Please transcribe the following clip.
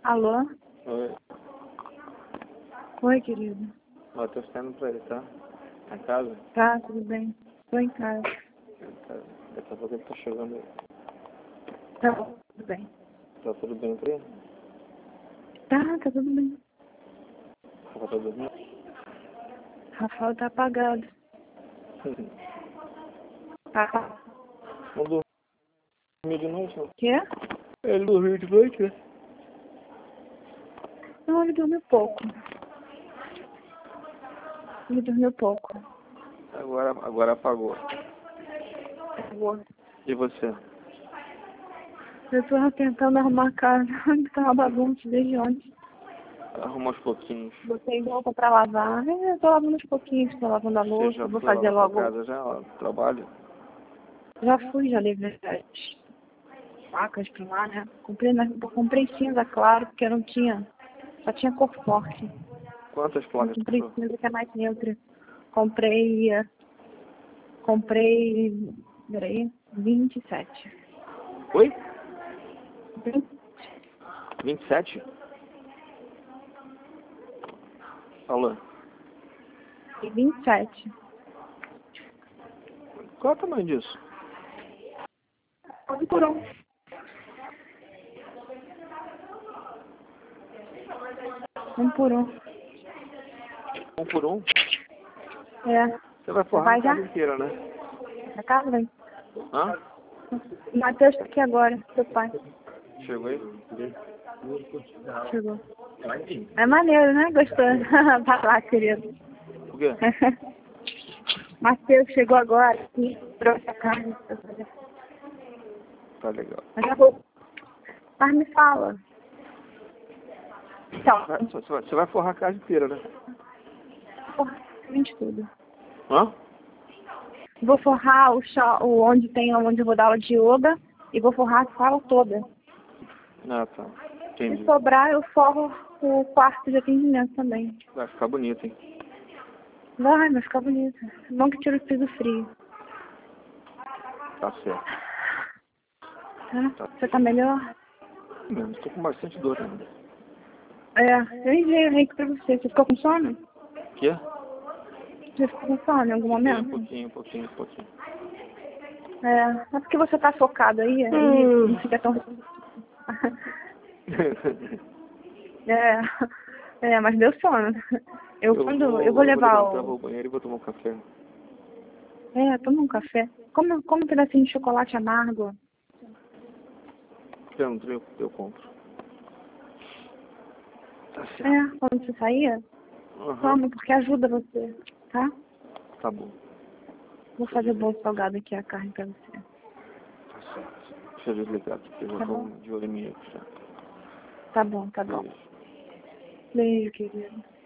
Alô? Oi. Oi, querido. Ó, tô saindo pra ele, tá? Na casa? Tá, tudo bem. Tô em casa. Daqui a pouco ele tá chegando aí. Tá bom, tudo bem. Tá tudo bem pra ele? Tá tudo bem. Rafa tá dormindo? Rafael tá apagado. Tá. Não dormiu de noite, não? Quê? Ele dormiu de noite, né? Não, ele dormiu pouco. Ele dormiu pouco. Agora apagou. Boa. E você? Eu tô tentando arrumar a casa. Tá uma bagunça desde ontem. Arruma aos pouquinhos. Botei roupa pra lavar. Eu tô lavando uns pouquinhos, tô lavando a Você louça. já Vou foi lá fazer na sua logo. casa já, ó, trabalho? Já fui, já levei as facas pra lá, né? Comprei cinza, claro, porque eu não tinha. Só tinha cor forte. Quantas Não placas tu comprei comprou? cinza que é mais neutra. Comprei. Peraí, 27. Oi? 27? Alô? 27. Qual é o tamanho disso? Um por um. Um por um. Um por um? É. Você vai Você forrar a vai já? casa inteira, né? Na casa, vem. Hã? O Matheus tá aqui agora, seu pai. Chegou aí? Chegou. É maneiro, né? Gostoso. Vai lá, querido. Por quê? Matheus chegou agora e trouxe a carne pra fazer. Tá legal. Mas já vou. Mas me fala. Então, Você vai forrar a casa inteira, né? forrar de tudo. Hã? Vou forrar onde eu vou dar aula de yoga e vou forrar a sala toda. Ah, tá. Se Entendi. sobrar, eu forro o quarto de atendimento também. Vai ficar bonito, hein? Vai ficar bonito. Bom que tira o piso frio. Tá certo. Tá? Você tá melhor? Não, tô com bastante dor ainda. Eu enviei o link pra você. Você ficou com sono? Quê? Você ficou com sono em algum Fiquei momento? um pouquinho. É porque você tá focado aí não fica tão... mas deu sono. Eu vou Eu vou levar levantar, vou ao banheiro e vou tomar um café. toma um café. Come um pedacinho de chocolate amargo. Dentro eu compro. Tá certo. Quando você sair, Uhum. toma, porque ajuda você, tá? Tá bom. Vou fazer bolo salgado aqui, a carne pra você. Tá certo. Deixa eu desligar aqui, porque eu já Tá tô bom? de olho em mim aqui já. Tá bom. Beijo. Beijo, querido.